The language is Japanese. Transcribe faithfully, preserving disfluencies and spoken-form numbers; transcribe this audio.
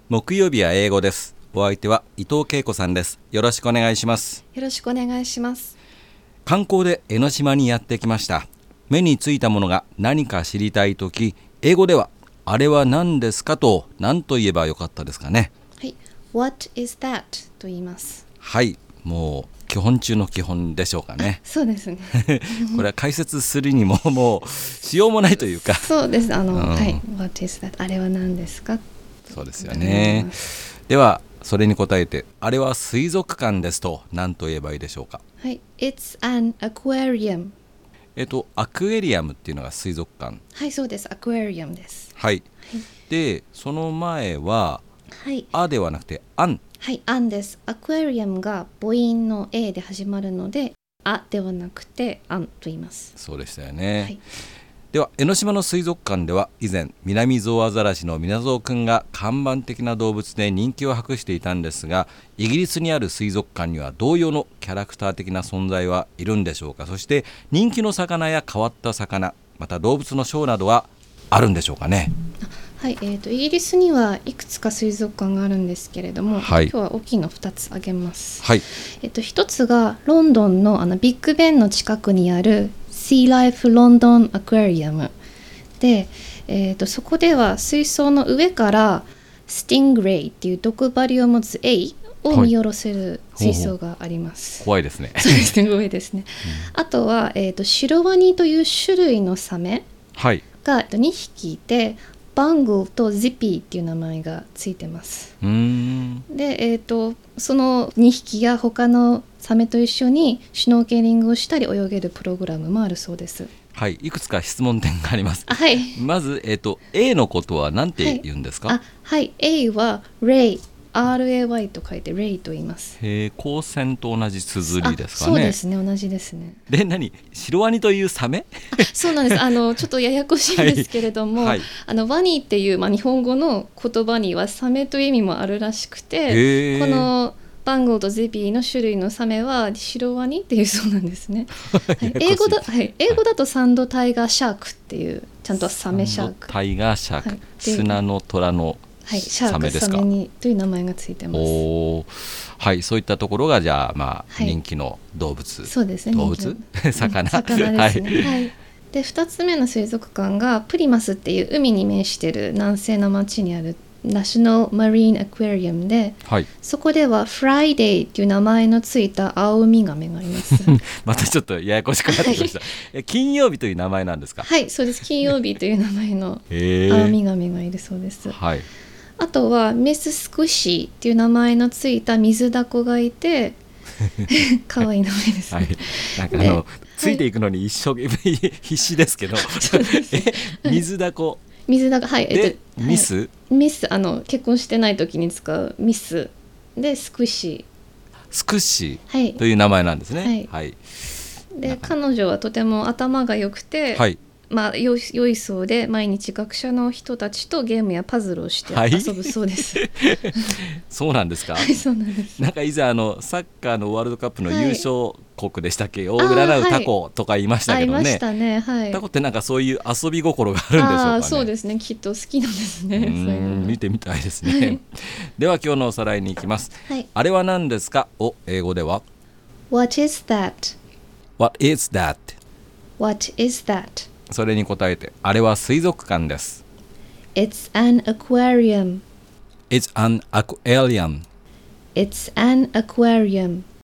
木曜日は英語です。お相手は伊藤恵子さんです。よろしくお願いします。 よろしくお願いします。 観光で江ノ島にやってきました。目についたものが何か知りたいとき、英語ではあれは何ですかと何と言えばよかったですかね。 はい、What is that? と言います。 はい、もう基本中の基本でしょうかね。 そうですねこれは解説するにももうしようもないというかそうです。あの、 うん、 はい、What is that? あれは何ですか。 そうですよね。ではそれに答えて、あれは水族館ですと何と言えばいいでしょうか。 はい、It's an aquarium。 えっとアクエリアムっていうのが水族館。 はい、そうです。アクエリアムです。 はい、 はい、 でその前は、 はい、 あではなくてアン。 はい、アンです。アクエリアムが母音の A で始まるので、あではなくてアンと言います。 そうでしたよね。 はい、 では江ノ島の水族館では以前ミナミゾウアザラシのミナゾウくんが看板的な動物で人気を博していたんですが、イギリスにある水族館には同様のキャラクター的な存在はいるんでしょうか。そして人気の魚や変わった魚、また動物のショーなどはあるんでしょうかね。 はい、えーと、イギリスにはいくつか水族館があるんですけれども、 はい、 今日は大きいのふたつ挙げます。 はい、 えーと、ひとつがロンドン の, あのビッグベンの近くにある Sea Life London Aquarium で、えーと、そこでは水槽の上からスティングレイっていう毒針を持つエイを見下ろせる水槽があります。 ほうほう、怖いですね。 そうですね、怖いですね、うん、あとは、えーと、シロワニという種類のサメがにひきいて、バングルとジピーっていう名前がついてます。 うーんで、えーと、そのにひきが他のサメと一緒にシュノーケリングをしたり泳げるプログラムもあるそうです。 はい、いくつか質問点があります。 はい、 まず、えーと、A のことは何て言うんですか。 はい、あ、はい、A は Ray、アールエーワイ と書いて Ray と言います。 へー、光線と同じ綴りですかね。 そうですね、同じですね。 で、何、シロワニというサメ。 あ、そうなんです。あのちょっとややこしいんですけれども、はい、あのワニっていう、まあ、日本語の言葉にはサメという意味もあるらしくて、このバングルとゼビーの種類のサメはシロワニっていうそうなんですね。はい、英語だ、はい、英語だとサンドタイガーシャークっていうちゃんとサメシャーク。 タイガーシャーク、はい、砂の虎のサメですか。 はい、シャークサメにという名前がついてます。 お、はい、そういったところがじゃあ、まあ、はい、人気の動物。 そうですね。 動物魚。 魚ですね。はいはい、でふたつめの水族館がプリマスっていう海に面している南西の町にあるナショナルマリーンアクアリウムで、はい、そこではフライデーっていう名前のついたアオウミガメがいますまたちょっとややこしくなってきました、はい、金曜日という名前なんですか。 はい、そうです。金曜日という名前のアオウミガメがいるそうです。 はい、 あとはミススクシーっていう名前のついた水ダコがいて可愛い名前ですね。はい、 なんかあのついていくのに一生懸命必死ですけど、え、水ダコ、 水ダコ、はい、 で、 えっと、 ミス、はい、 ミス、あの結婚してない時に使うミスでスクシー、 スクシーという名前なんですね。はい、はい、 で彼女はとても頭が良くて、はい、まあ、良い、良いそうで毎日学者の人たちとゲームやパズルをして遊ぶそうです、はい、 そうなんですか。 はい、そうなんです。 なんか以前あのサッカーのワールドカップの優勝国でしたっけ、はい、を占うタコとか言いましたけどね。 あ、いましたね、はい、 タコってなんかそういう遊び心があるんでしょうかね。 あ、そうですね、きっと好きなんですね。 うーん、見てみたいですね、はい、では今日のおさらいに行きます、はい、あれは何ですかを英語では What is that? What is that? What is that? それに答えて、あれは水族館です。 It's an aquarium. It's an aquarium. It's an aquarium.